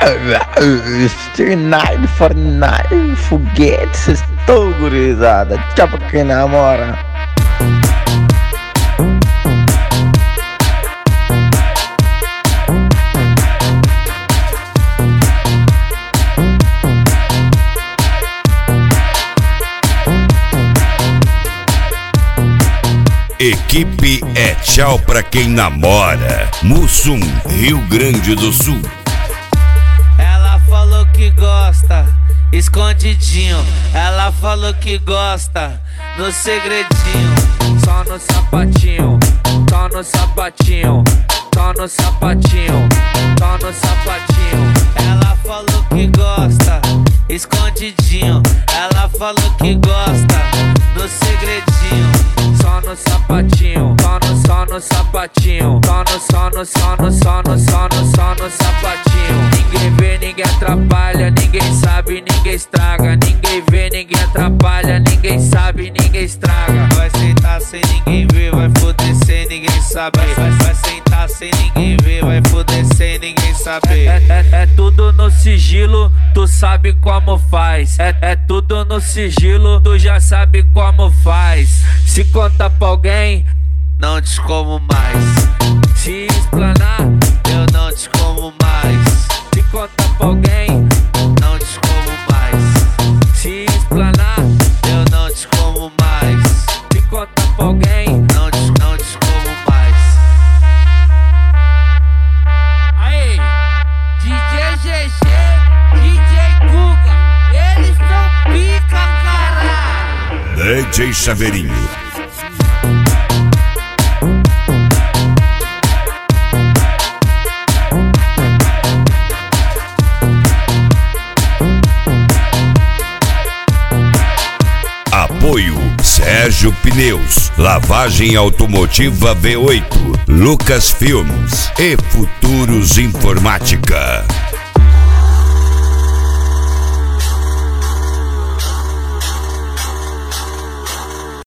Street 49, foguete, estou gurizada. Tchau pra quem namora. Equipe é tchau pra quem namora. Mussum, Rio Grande do Sul. Ela falou que gosta, escondidinho. Ela falou que gosta, no segredinho. Só no sapatinho, só no sapatinho, só no sapatinho, só no sapatinho. Ela falou que gosta, escondidinho. Ela falou que gosta, no segredinho. Só no sapatinho, só no sapatinho, só no sapatinho. Ninguém vê, ninguém atrapalha, ninguém sabe, ninguém estraga. Ninguém vê, ninguém atrapalha, ninguém sabe, ninguém estraga. Vai sentar sem ninguém ver, vai foder sem ninguém saber. Vai sentar sem ninguém ver, vai foder sem ninguém saber. É tudo no sigilo, tu sabe como faz. É tudo no sigilo, tu já sabe como faz. Se conta pra alguém, não te como mais. Se explanar, eu não te como mais. Se conta pra alguém, não te como mais. Se explanar, eu não te como mais. Se conta pra alguém, não te como mais. Aí, DJ GG, DJ Guga, eles não pica, caralho. DJ Chaveirinho. Apoio Sérgio Pneus, Lavagem Automotiva V8, Lucas Filmes e Futuros Informática.